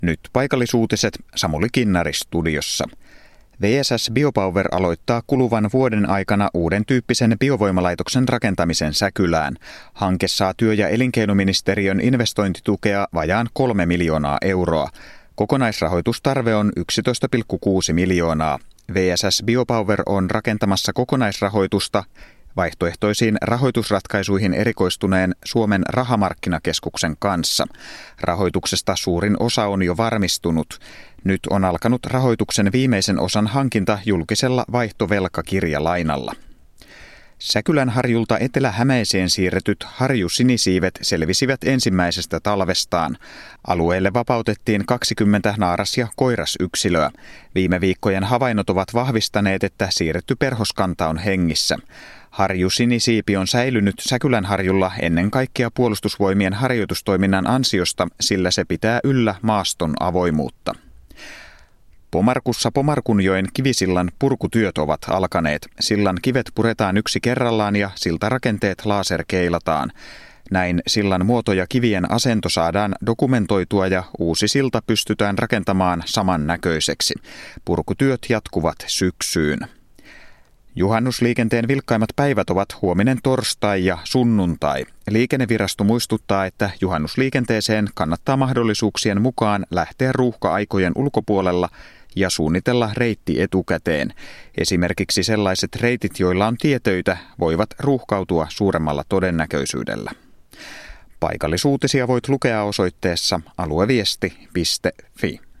Nyt paikallisuutiset, Samuli Kinnari studiossa. VSS Biopower aloittaa kuluvan vuoden aikana uuden tyyppisen biovoimalaitoksen rakentamisen Säkylään. Hanke saa työ- ja elinkeinoministeriön investointitukea vajaan 3 miljoonaa euroa. Kokonaisrahoitustarve on 11,6 miljoonaa. VSS Biopower on rakentamassa kokonaisrahoitusta vaihtoehtoisiin rahoitusratkaisuihin erikoistuneen Suomen rahamarkkinakeskuksen kanssa. Rahoituksesta suurin osa on jo varmistunut. Nyt on alkanut rahoituksen viimeisen osan hankinta julkisella vaihtovelkakirjalainalla. Säkylänharjulta Etelä-Hämeeseen siirretyt harjusinisiivet selvisivät ensimmäisestä talvestaan. Alueelle vapautettiin 20 naaras- ja koirasyksilöä. Viime viikkojen havainnot ovat vahvistaneet, että siirretty perhoskanta on hengissä. Harjusinisiipi on säilynyt Säkylänharjulla ennen kaikkea puolustusvoimien harjoitustoiminnan ansiosta, sillä se pitää yllä maaston avoimuutta. Pomarkussa Pomarkunjoen kivisillan purkutyöt ovat alkaneet. Sillan kivet puretaan yksi kerrallaan ja siltarakenteet laserkeilataan. Näin sillan muoto ja kivien asento saadaan dokumentoitua ja uusi silta pystytään rakentamaan samannäköiseksi. Purkutyöt jatkuvat syksyyn. Juhannusliikenteen vilkkaimmat päivät ovat huominen torstai ja sunnuntai. Liikennevirasto muistuttaa, että juhannusliikenteeseen kannattaa mahdollisuuksien mukaan lähteä ruuhka-aikojen ulkopuolella ja suunnitella reitti etukäteen. Esimerkiksi sellaiset reitit, joilla on tietöitä, voivat ruuhkautua suuremmalla todennäköisyydellä. Paikallisuutisia voit lukea osoitteessa alueviesti.fi.